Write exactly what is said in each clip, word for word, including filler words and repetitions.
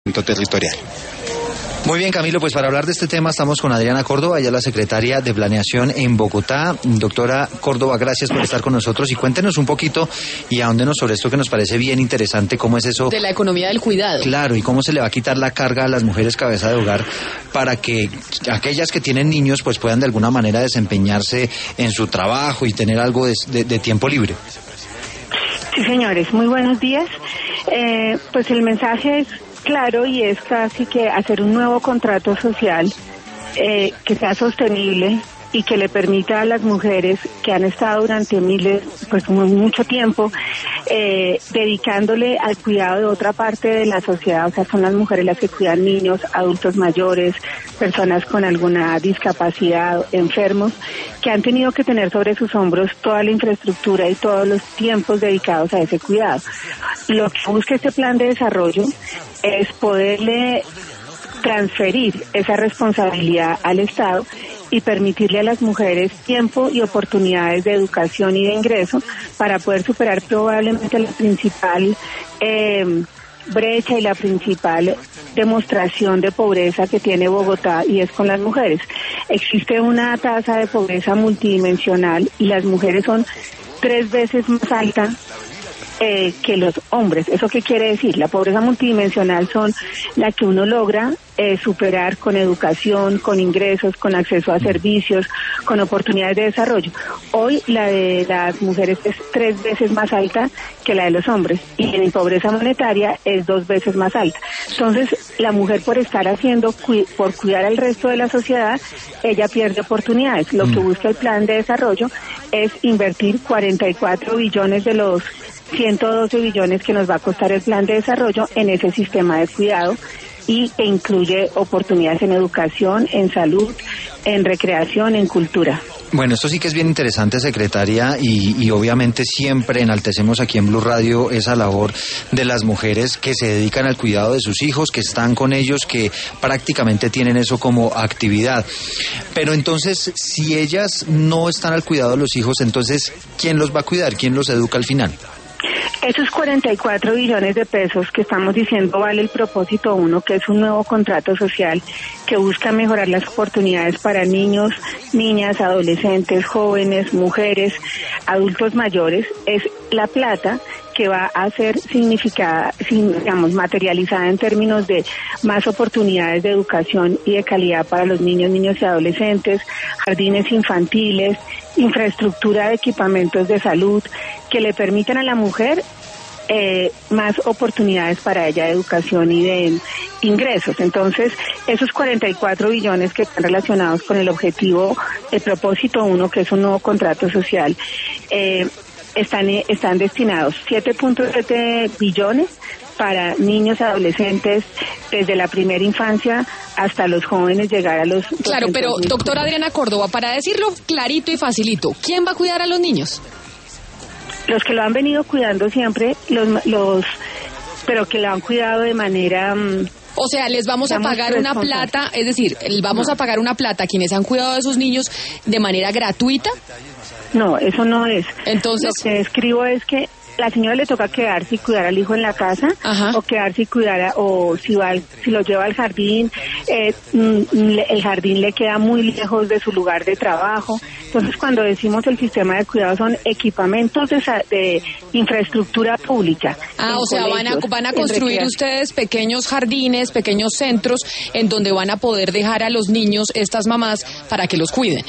territorial. Muy bien, Camilo, pues para hablar de este tema estamos con Adriana Córdoba, ella es la secretaria de Planeación en Bogotá. Doctora Córdoba, gracias por estar con nosotros y cuéntenos un poquito y ahóndenos sobre esto que nos parece bien interesante, cómo es eso de la economía del cuidado. Claro, y cómo se le va a quitar la carga a las mujeres cabeza de hogar para que aquellas que tienen niños pues puedan de alguna manera desempeñarse en su trabajo y tener algo de, de, de tiempo libre. Sí, señores, muy buenos días. Eh, pues el mensaje es claro y es casi que hacer un nuevo contrato social eh, que sea sostenible y que le permita a las mujeres que han estado durante miles, pues mucho tiempo, eh, dedicándole al cuidado de otra parte de la sociedad, o sea, son las mujeres las que cuidan niños, adultos mayores, personas con alguna discapacidad, enfermos, que han tenido que tener sobre sus hombros toda la infraestructura y todos los tiempos dedicados a ese cuidado. Lo que busca este plan de desarrollo es poderle transferir esa responsabilidad al Estado y permitirle a las mujeres tiempo y oportunidades de educación y de ingreso para poder superar probablemente la principal eh, brecha y la principal demostración de pobreza que tiene Bogotá, y es con las mujeres. Existe una tasa de pobreza multidimensional y las mujeres son tres veces más altas Eh, que los hombres. ¿Eso qué quiere decir? La pobreza multidimensional son la que uno logra eh, superar con educación, con ingresos, con acceso a servicios, con oportunidades de desarrollo. Hoy la de las mujeres es tres veces más alta que la de los hombres, y en pobreza monetaria es dos veces más alta. Entonces, la mujer, por estar haciendo, cu- por cuidar al resto de la sociedad, ella pierde oportunidades. Lo que busca el plan de desarrollo es invertir cuarenta y cuatro billones de los ciento doce billones que nos va a costar el plan de desarrollo en ese sistema de cuidado, y que incluye oportunidades en educación, en salud, en recreación, en cultura. Bueno, esto sí que es bien interesante, secretaria, y, y obviamente siempre enaltecemos aquí en Blue Radio esa labor de las mujeres que se dedican al cuidado de sus hijos, que están con ellos, que prácticamente tienen eso como actividad. Pero entonces, si ellas no están al cuidado de los hijos, entonces, ¿quién los va a cuidar? ¿Quién los educa al final? Esos cuarenta y cuatro billones de pesos que estamos diciendo vale el propósito uno, que es un nuevo contrato social que busca mejorar las oportunidades para niños, niñas, adolescentes, jóvenes, mujeres, adultos mayores. Es la plata que va a ser significada, digamos, materializada en términos de más oportunidades de educación y de calidad para los niños, niños y adolescentes, jardines infantiles, infraestructura de equipamientos de salud que le permitan a la mujer eh, más oportunidades para ella de educación y de ingresos. Entonces, esos cuarenta y cuatro billones que están relacionados con el objetivo, el propósito uno, que es un nuevo contrato social, eh, están, están destinados siete punto siete billones para niños, adolescentes, desde la primera infancia hasta los jóvenes llegar a los... Claro, pero doctora Adriana Córdoba, para decirlo clarito y facilito, ¿quién va a cuidar a los niños? Los que lo han venido cuidando siempre, los, los pero que lo han cuidado de manera... Um, O sea, les vamos a pagar una plata, es decir, vamos no. a pagar una plata a quienes han cuidado de sus niños de manera gratuita. No, eso no es. Entonces, lo que escribo es que la señora le toca quedarse y cuidar al hijo en la casa, ajá, o quedarse y cuidar, a, o si va, si lo lleva al jardín, eh, el jardín le queda muy lejos de su lugar de trabajo. Entonces, cuando decimos el sistema de cuidado, son equipamientos de, de infraestructura pública. Ah, o sea, van a, van a construir ustedes pequeños jardines, pequeños centros en donde van a poder dejar a los niños, estas mamás, para que los cuiden.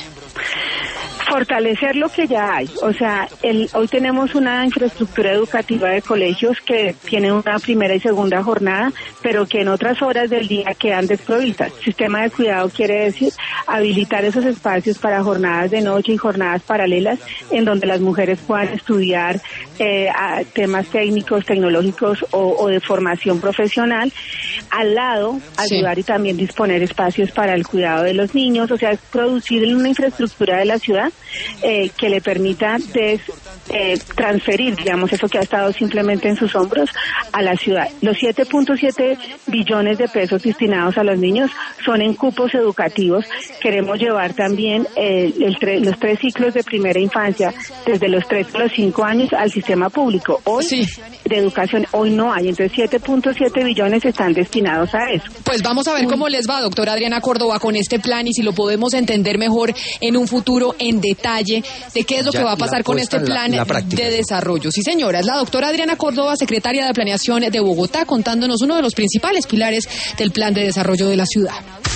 Fortalecer lo que ya hay, o sea, el, hoy tenemos una infraestructura educativa de colegios que tienen una primera y segunda jornada, pero que en otras horas del día quedan desprovistas. Sistema de cuidado quiere decir habilitar esos espacios para jornadas de noche y jornadas paralelas en donde las mujeres puedan estudiar eh, a temas técnicos, tecnológicos o, o de formación profesional. Al lado, ayudar sí. y también disponer espacios para el cuidado de los niños, o sea, es producir una infraestructura de la ciudad Eh, que le permita des, eh, transferir, digamos, eso que ha estado simplemente en sus hombros a la ciudad. Los siete punto siete billones de pesos destinados a los niños son en cupos educativos. Queremos llevar también eh, el tre- los tres ciclos de primera infancia, desde los tres a los cinco años, al sistema público. Hoy, sí. de educación, hoy no hay. Entonces, siete punto siete billones están destinados a eso. Pues vamos a ver cómo les va, doctora Adriana Córdoba, con este plan y si lo podemos entender mejor en un futuro en detalle de qué es lo ya, que va a pasar con este plan la, la de desarrollo. Sí, señora, es la doctora Adriana Córdoba, secretaria de Planeación de Bogotá, contándonos uno de los principales pilares del plan de desarrollo de la ciudad.